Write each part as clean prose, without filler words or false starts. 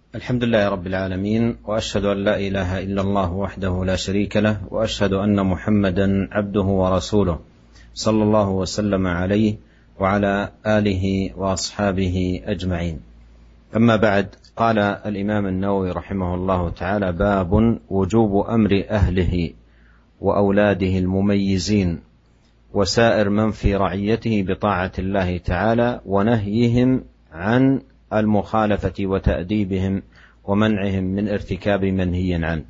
الحمد لله رب العالمين، وأشهد أن لا إله إلا الله وحده لا شريك له، وأشهد أن محمدا عبده ورسوله صلى الله وسلم عليه وعلى آله وأصحابه أجمعين. أما بعد، قال الإمام النووي رحمه الله تعالى: باب وجوب أمر أهله وأولاده المميزين وسائر من في رعيته بطاعة الله تعالى، ونهيهم عن المخالفة وتأديبهم ومنعهم من ارتكاب منهي عنه.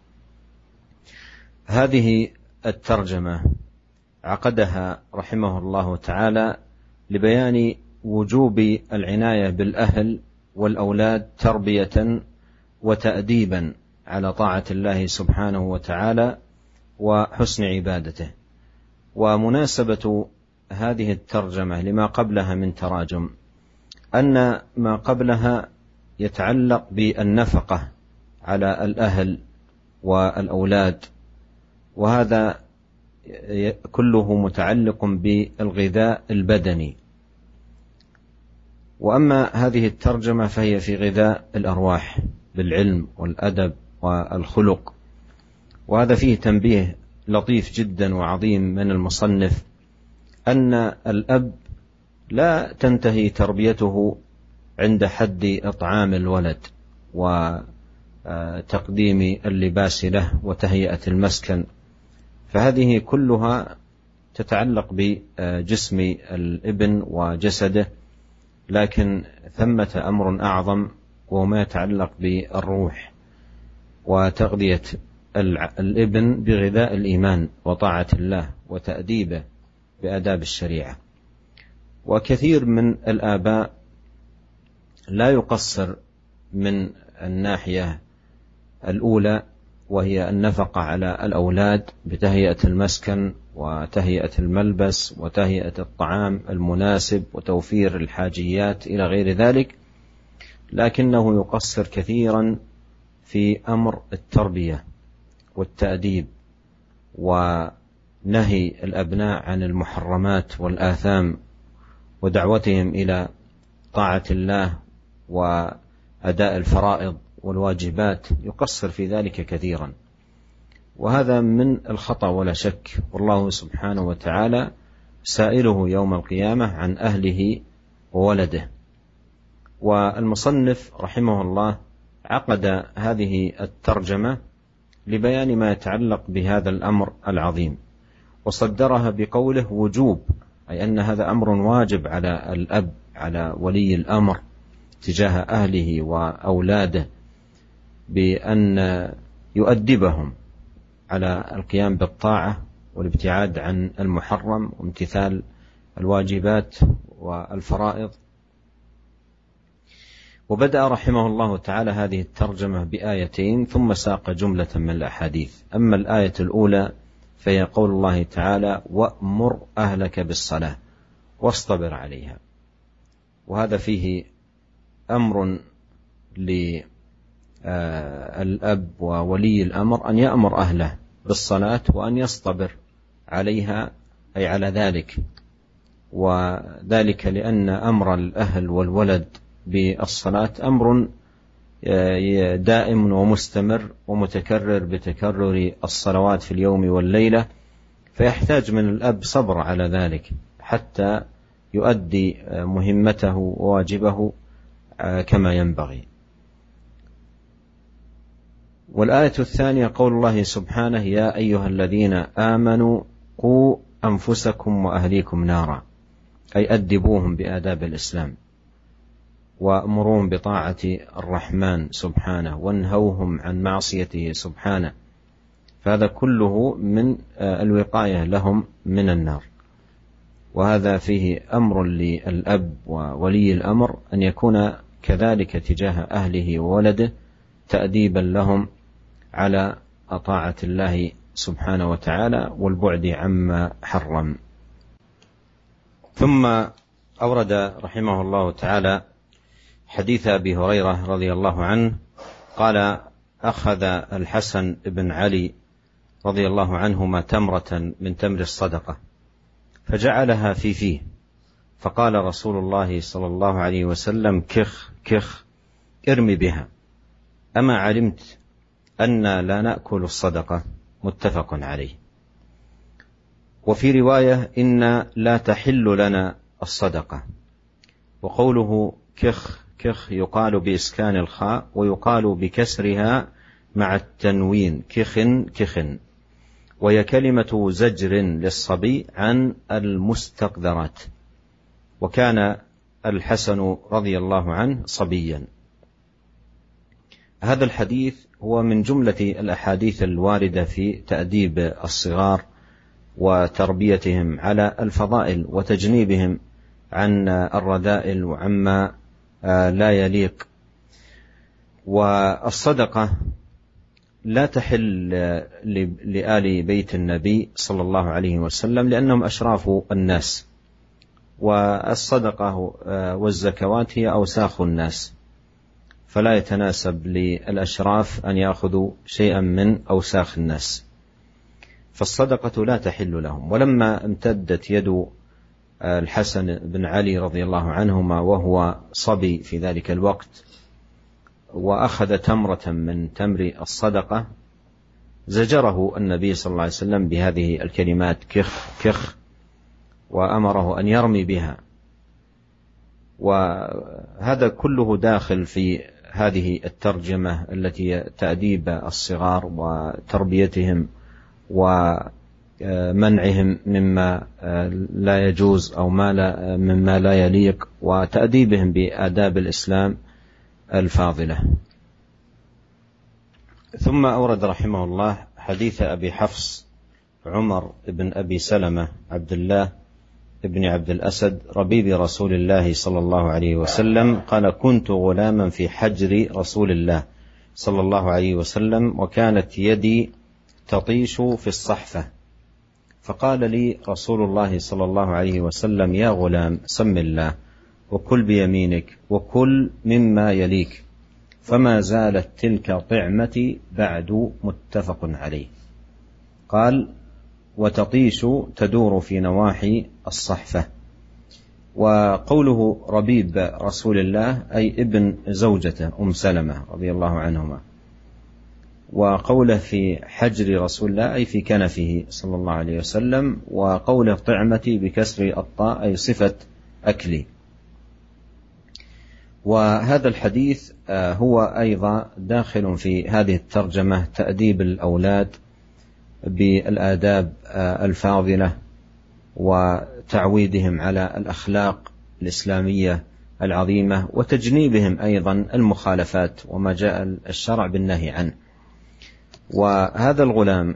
هذه الترجمة عقدها رحمه الله تعالى لبيان وجوب العناية بالأهل والأولاد تربية وتأديبا على طاعة الله سبحانه وتعالى وحسن عبادته. ومناسبة هذه الترجمة لما قبلها من تراجم أن ما قبلها يتعلق بالنفقة على الأهل والأولاد، وهذا كله متعلق بالغذاء البدني. وأما هذه الترجمة فهي في غذاء الأرواح بالعلم والأدب والخلق. وهذا فيه تنبيه لطيف جدا وعظيم من المصنف، أن الأب لا تنتهي تربيته عند حد إطعام الولد وتقديم اللباس له وتهيئة المسكن، فهذه كلها تتعلق بجسم الابن وجسده، لكن ثمة أمر أعظم وهو ما يتعلق بالروح وتغذية الابن بغذاء الإيمان وطاعة الله وتأديبه بآداب الشريعة. وكثير من الآباء لا يقصر من الناحية الأولى، وهي النفقة على الأولاد بتهيئة المسكن وتهيئة الملبس وتهيئة الطعام المناسب وتوفير الحاجيات إلى غير ذلك، لكنه يقصر كثيرا في أمر التربية والتأديب ونهي الأبناء عن المحرمات والآثام ودعوتهم إلى طاعة الله وأداء الفرائض والواجبات، يقصر في ذلك كثيرا، وهذا من الخطأ ولا شك. والله سبحانه وتعالى سائله يوم القيامة عن أهله وولده. والمصنف رحمه الله عقد هذه الترجمة لبيان ما يتعلق بهذا الأمر العظيم، وصدرها بقوله وجوب، أي أن هذا أمر واجب على الأب، على ولي الأمر تجاه أهله وأولاده، بأن يؤدبهم على القيام بالطاعة والابتعاد عن المحرم وامتثال الواجبات والفرائض. وبدأ رحمه الله تعالى هذه الترجمة بآيتين ثم ساق جملة من الأحاديث. أما الآية الأولى فهي قول الله تعالى: وأمر أهلك بالصلاة واصطبر عليها. وهذا فيه أمر للأب وولي الأمر أن يأمر أهله بالصلاة وأن يصطبر عليها، أي على ذلك، وذلك لأن أمر الأهل والولد بالصلاة أمر دائم ومستمر ومتكرر بتكرر الصلوات في اليوم والليلة، فيحتاج من الأب صبر على ذلك حتى يؤدي مهمته وواجبه كما ينبغي. والآية الثانية قول الله سبحانه: يا أيها الذين آمنوا قوا أنفسكم وأهليكم نارا، أي أدبوهم بآداب الإسلام وأمروهم بطاعة الرحمن سبحانه وانهوهم عن معصيته سبحانه، فهذا كله من الوقاية لهم من النار. وهذا فيه أمر للأب وولي الأمر أن يكون كذلك تجاه أهله وولده، تأديبا لهم على طاعة الله سبحانه وتعالى والبعد عما حرم. ثم أورد رحمه الله تعالى حديث أبي هريرة رضي الله عنه قال: أخذ الحسن بن علي رضي الله عنهما تمرة من تمر الصدقة فجعلها في فيه، فقال رسول الله صلى الله عليه وسلم: كخ كخ ارمي بها. أما علمت أن لا نأكل الصدقة؟ متفق عليه. وفي رواية إن لا تحل لنا الصدقة. وقوله كخ، كخ يقال بإسكان الخاء ويقال بكسرها مع التنوين، كخن كخن، وهي كلمة زجر للصبي عن المستقذرات، وكان الحسن رضي الله عنه صبيا. هذا الحديث هو من جملة الأحاديث الواردة في تأديب الصغار وتربيتهم على الفضائل وتجنيبهم عن الرذائل وعما لا يليق. والصدقة لا تحل لآل بيت النبي صلى الله عليه وسلم لأنهم أشراف الناس، والصدقة والزكوات هي أوساخ الناس، فلا يتناسب للأشراف أن يأخذوا شيئا من أوساخ الناس، فالصدقة لا تحل لهم. ولما امتدت يد الحسن بن علي رضي الله عنهما وهو صبي في ذلك الوقت وأخذ تمرة من تمر الصدقة، زجره النبي صلى الله عليه وسلم بهذه الكلمات كخ كخ، وأمره أن يرمي بها. وهذا كله داخل في هذه الترجمة التي تأديب الصغار وتربيتهم ومنعهم مما لا يجوز أو مما لا يليق، وتأديبهم بآداب الإسلام الفاضلة. ثم أورد رحمه الله حديث أبي حفص عمر بن أبي سلمة عبد الله ابن عبد الأسد ربيب رسول الله صلى الله عليه وسلم قال: كنت غلاما في حجر رسول الله صلى الله عليه وسلم، وكانت يدي تطيش في الصحفة، فقال لي رسول الله صلى الله عليه وسلم: يا غلام، سم الله وكل بيمينك وكل مما يليك، فما زالت تلك طعمتي بعد. متفق عليه. قال: وتطيش تدور في نواحي الصحفة. وقوله ربيب رسول الله أي ابن زوجته أم سلمة رضي الله عنهما، وقوله في حجر رسول الله أي في كنفه صلى الله عليه وسلم، وقوله طعمتي بكسر الطاء أي صفة أكلي. وهذا الحديث هو أيضا داخل في هذه الترجمة تأديب الأولاد بالآداب الفاضلة وتعويدهم على الأخلاق الإسلامية العظيمة، وتجنيبهم أيضا المخالفات وما جاء الشرع بالنهي عنه. وهذا الغلام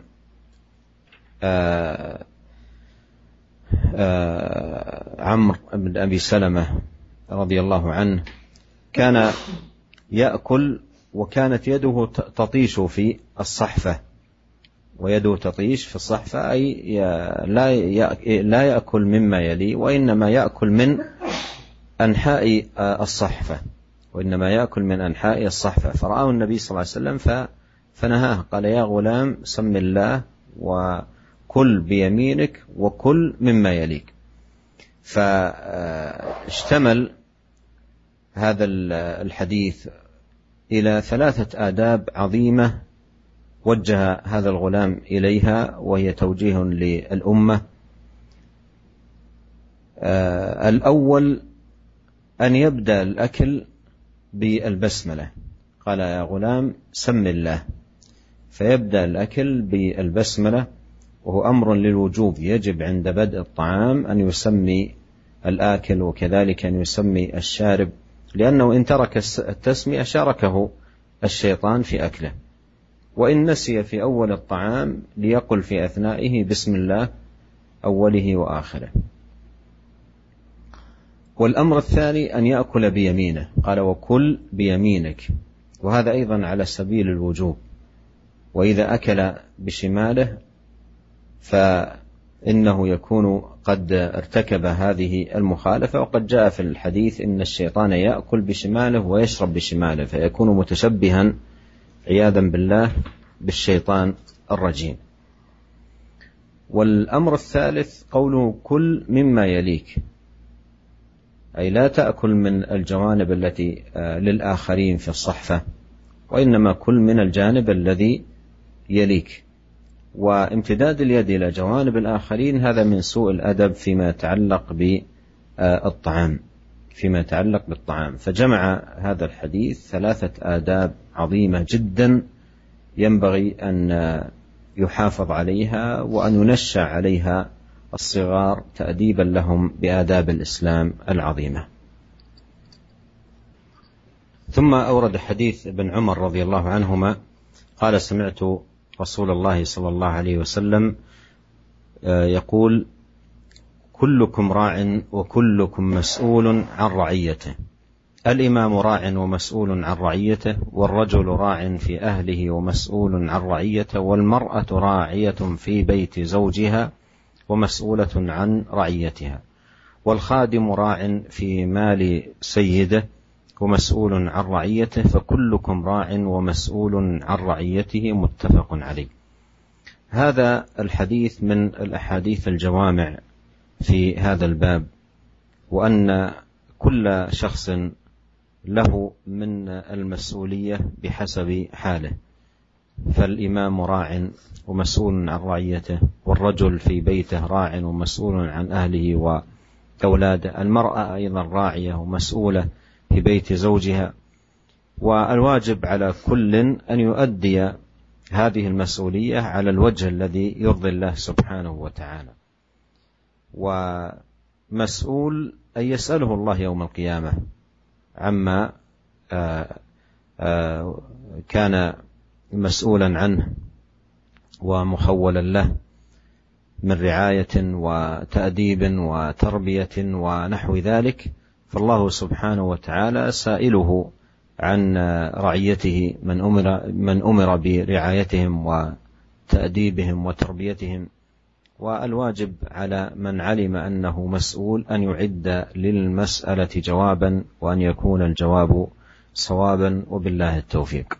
عمرو بن أبي سلمة رضي الله عنه كان يأكل، وكانت يده تطيش في الصحفة، ويده تطيش في الصحفة أي لا يأكل مما يلي، وإنما يأكل من أنحاء الصحفة، فرآه النبي صلى الله عليه وسلم فنهاه، قال: يا غلام، سم الله وكل بيمينك وكل مما يليك. فاشتمل هذا الحديث إلى 3 آداب عظيمة وجه هذا الغلام إليها، وهي توجيه للأمة. الأول أن يبدأ الأكل بالبسملة، قال: يا غلام، سم الله، فيبدأ الأكل بالبسملة، وهو أمر للوجوب، يجب عند بدء الطعام أن يسمي الآكل وكذلك أن يسمي الشارب، لأنه إن ترك التسمية شاركه الشيطان في أكله. وإن نسي في أول الطعام ليقل في أثنائه بسم الله أوله وآخره. والأمر الثاني أن يأكل بيمينه، قال: وكل بيمينك، وهذا أيضا على سبيل الوجوب. وإذا أكل بشماله فإنه يكون قد ارتكب هذه المخالفة، وقد جاء في الحديث إن الشيطان يأكل بشماله ويشرب بشماله، فيكون متشبها عياذا بالله بالشيطان الرجيم. والأمر الثالث قوله: كل مما يليك، أي لا تأكل من الجوانب التي للآخرين في الصحفة، وإنما كل من الجانب الذي يليك. وامتداد اليد إلى جوانب الآخرين هذا من سوء الأدب فيما يتعلق بالطعام. فجمع هذا الحديث 3 آداب عظيمة جدا ينبغي أن يحافظ عليها وأن ينشأ عليها الصغار تأديبا لهم بآداب الإسلام العظيمة. ثم أورد حديث ابن عمر رضي الله عنهما قال: سمعت رسول الله صلى الله عليه وسلم يقول: كلكم راع وكلكم مسؤول عن رعيته. الإمام راع ومسؤول عن رعيته، والرجل راع في أهله ومسؤول عن رعيته، والمرأة راعية في بيت زوجها ومسؤولة عن رعيتها، والخادم راع في مال سيده ومسؤول عن رعيته، فكلكم راع ومسؤول عن رعيته. متفق عليه. هذا الحديث من الأحاديث الجوامع في هذا الباب، وأن كل شخص له من المسؤولية بحسب حاله. فالإمام راع ومسؤول عن رعيته، والرجل في بيته راع ومسؤول عن أهله وأولاده، المرأة أيضا راعية ومسؤولة في بيت زوجها. والواجب على كل أن يؤدي هذه المسؤولية على الوجه الذي يرضي الله سبحانه وتعالى. ومسؤول أن يسأله الله يوم القيامة عما كان مسؤولا عنه ومخولا له من رعاية وتأديب وتربية ونحو ذلك، فالله سبحانه وتعالى سائله عن رعيته من أمر برعايتهم وتأديبهم وتربيتهم. والواجب على من علم أنه مسؤول أن يعد للمسألة جوابا، وأن يكون الجواب صوابا، وبالله التوفيق.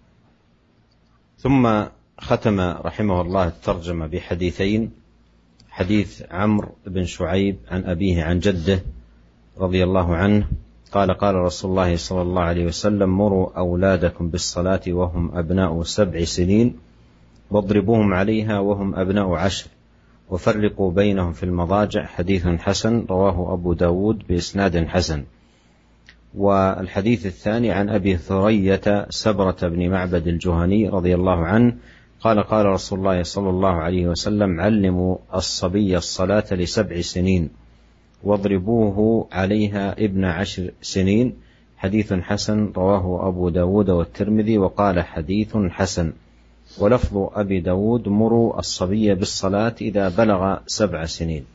ثم ختم رحمه الله الترجمة بحديثين: حديث عمرو بن شعيب عن أبيه عن جده رضي الله عنه قال: قال رسول الله صلى الله عليه وسلم: مروا أولادكم بالصلاة وهم أبناء 7 سنين، واضربوهم عليها وهم أبناء 10، وفرقوا بينهم في المضاجع. حديث حسن، رواه أبو داود بإسناد حسن. والحديث الثاني عن أبي ثرية سبرة بن معبد الجهني رضي الله عنه قال: قال رسول الله صلى الله عليه وسلم: علموا الصبي الصلاة ل7 سنين، واضربوه عليها ابن 10 سنين. حديث حسن، رواه أبو داود والترمذي، وقال: حديث حسن. ولفظ أبي داود: مروا الصبي بالصلاة إذا بلغ 7 سنين.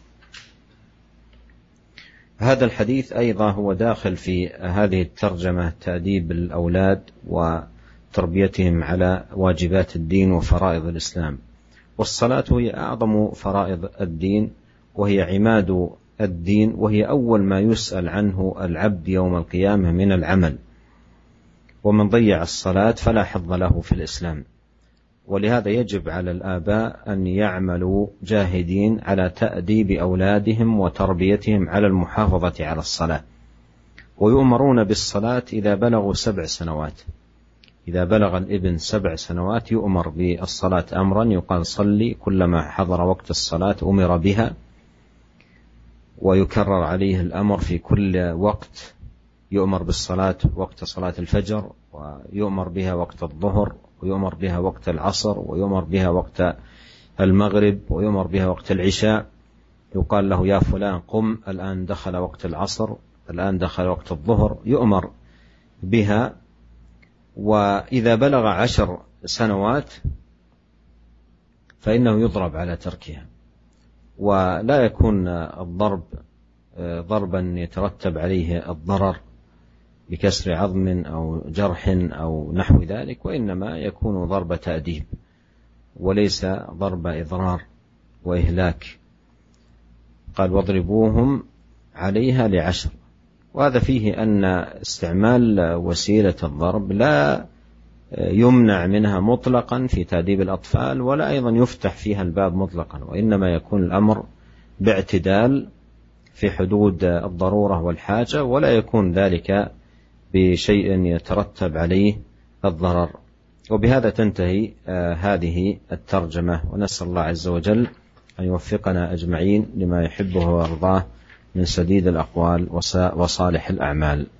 هذا الحديث أيضا هو داخل في هذه الترجمة، تأديب الأولاد وتربيتهم على واجبات الدين وفرائض الإسلام. والصلاة هي أعظم فرائض الدين، وهي عماد الدين، وهي أول ما يسأل عنه العبد يوم القيامة من العمل، ومن ضيع الصلاة فلا حظ له في الإسلام. ولهذا يجب على الآباء أن يعملوا جاهدين على تأديب أولادهم وتربيتهم على المحافظة على الصلاة، ويؤمرون بالصلاة إذا بلغوا 7 سنوات. إذا بلغ الابن 7 سنوات يؤمر بالصلاة أمرا، يقال صلي، كلما حضر وقت الصلاة أمر بها، ويكرر عليه الأمر في كل وقت. يؤمر بالصلاة وقت صلاة الفجر، ويؤمر بها وقت الظهر، ويؤمر بها وقت العصر، ويؤمر بها وقت المغرب، ويؤمر بها وقت العشاء. يقال له: يا فلان قم، الآن دخل وقت العصر، الآن دخل وقت الظهر، يؤمر بها. وإذا بلغ 10 سنوات فإنه يضرب على تركها، ولا يكون الضرب ضربا يترتب عليه الضرر بكسر عظم أو جرح أو نحو ذلك، وإنما يكون ضرب تأديب وليس ضرب إضرار وإهلاك. قال: واضربوهم عليها ل10. وهذا فيه أن استعمال وسيلة الضرب لا يمنع منها مطلقا في تأديب الأطفال، ولا أيضا يفتح فيها الباب مطلقا، وإنما يكون الأمر باعتدال في حدود الضرورة والحاجة، ولا يكون ذلك بشيء يترتب عليه الضرر. وبهذا تنتهي هذه الترجمة، ونسأل الله عز وجل أن يوفقنا أجمعين لما يحبه ويرضاه من سديد الأقوال وصالح الأعمال.